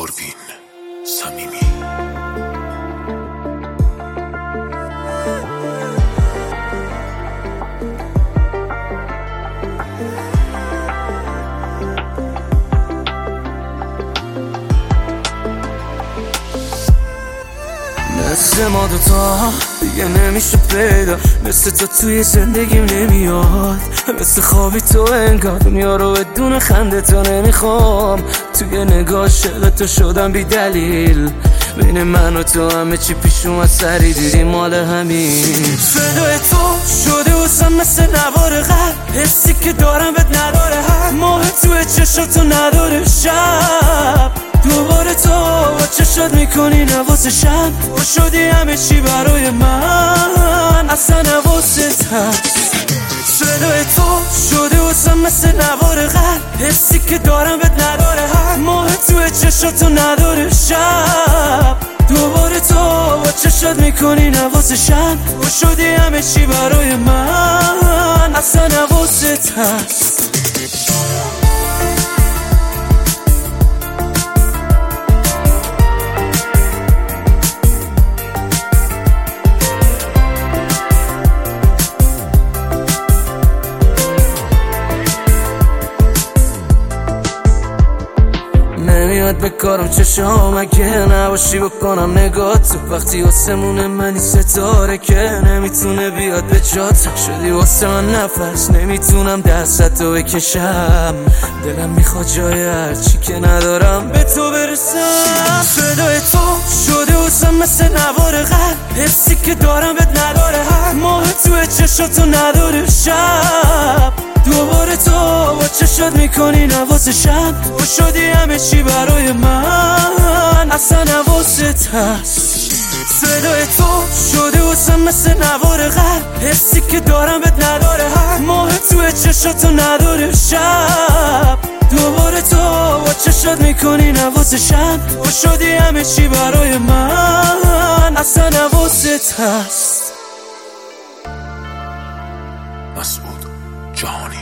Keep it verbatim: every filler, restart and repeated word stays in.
آروین صمیمی. مثل ما دوتا دیگه نمیشه پیدا، مثل تو توی زندگیم نمیاد، مثل خوابی تو انگار دنیا رو بدون خنده تو نمیخوام. توی نگاه شده تو شدم بی دلیل، بین من و تو همه چی پیش اومد سری دیدی مال همین. فدای تو شده واسم مثل نوار قلب، حسی که دارم بهت نداره حد، ماه توی چشاتو نداره شب. دوباره تو با چشات میکنی نوازشم، تو شدی همه چی برای من، اصلا نوازت هست. صدای تو شده واسم مثل نوار قلب، حسی که دارم بهت نداره حد، ماه توی چشاتو نداره شب. دوباره تو با چشات میکنی نوازشم، تو شدی همه چی برای من، اصلا نوازت هست. نمیاد بکارم چشام اگه نباشی، بکنم نگاه تو وقتی واسمونه منی ستاره که نمیتونه بیاد به جات. شدی واسه من نفس، نمیتونم دستتو بکشم، دلم میخواد جای هرچی که ندارم به تو برسم. صدای تو شده واسم مثل نوار قلب، حسی که دارم بهت نداره حد، ماه توی چشاتو نداره شب. دوباره تو با چشات میکنی نوازشم، تو شدی همه چی برای من، اصلا نوازت هست. صدای تو شده واسم مثل نوار قلب، حسی که دارم بهت نداره حد، ماه توی چشاتو نداره شب. دوباره تو با چشات میکنی نوازشم، تو شدی همه چی برای من، اصلا نوازت هست. مسعود جهانی.